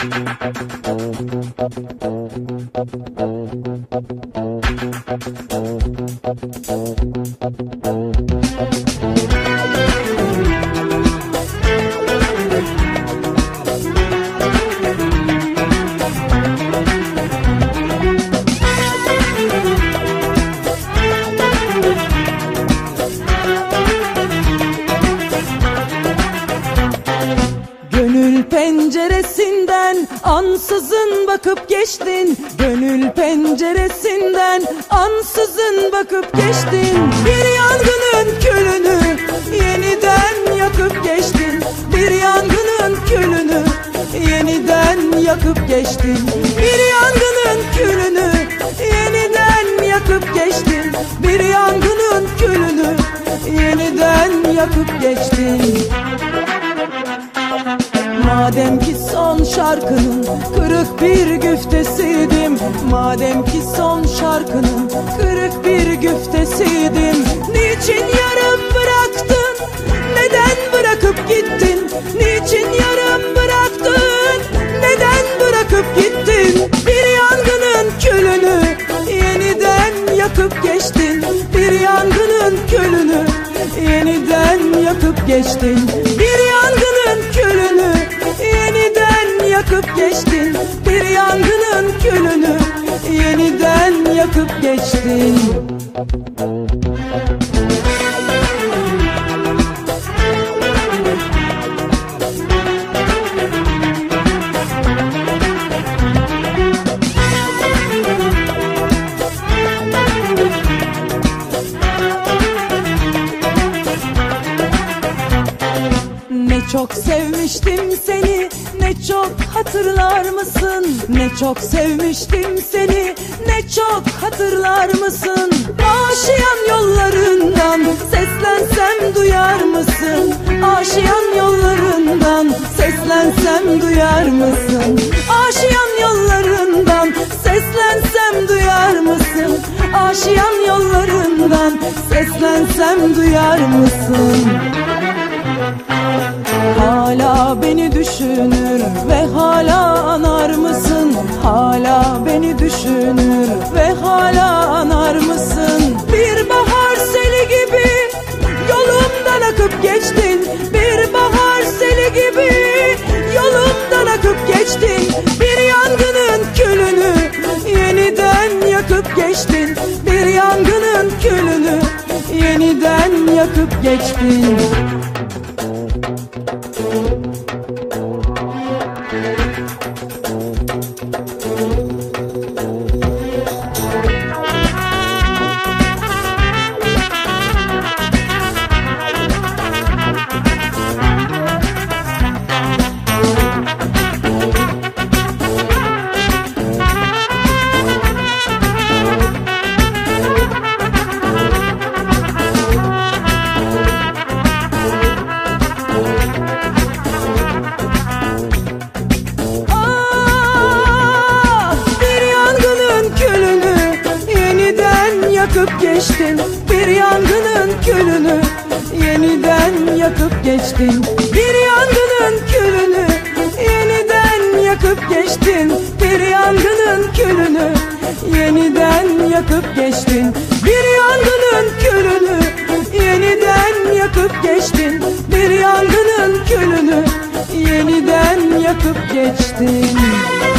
Gönül penceresinden ansızın bakıp geçtin. Gönül penceresinden ansızın bakıp geçtin. Bir yangının külünü yeniden yakıp geçtin. Bir yangının külünü yeniden yakıp geçtin. Bir yangının külünü yeniden yakıp geçtin. Bir yangının külünü yeniden yakıp geçtin. Madem ki son şarkının kırık bir güftesiydim, madem ki son şarkının kırık bir güftesiydim, niçin yarım bıraktın, neden bırakıp gittin? Niçin yarım bıraktın, neden bırakıp gittin? Bir yangının külünü yeniden yakıp geçtin. Bir yangının külünü yeniden yakıp geçtin. Bir yangının külünü yeniden yakıp geçtin. Bir yangının külünü yeniden yakıp geçtin. Ne çok sevmiştim seni, ne çok hatırlar mısın? Ne çok sevmiştim seni, ne çok hatırlar mısın? Aşiyan yollarından seslensem duyar mısın? Aşiyan yollarından seslensem duyar mısın? Aşiyan yollarından seslensem duyar mısın? Aşiyan yollarından seslensem duyar mısın? Hala beni düşünür ve hala anar mısın? Hala beni düşünür ve hala anar mısın? Bir bahar seli gibi yolumdan akıp geçtin. Bir bahar seli gibi yolumdan akıp geçtin. Bir yangının külünü yeniden yakıp geçtin. Bir yangının külünü yeniden yakıp geçtin. Yakıp geçtin. Bir yangının külünü yeniden yakıp geçtin. Bir yangının külünü yeniden yakıp geçtin. Bir yangının külünü yeniden yakıp geçtin. Bir yangının külünü yeniden yakıp geçtin. Bir yangının külünü yeniden yakıp geçtin.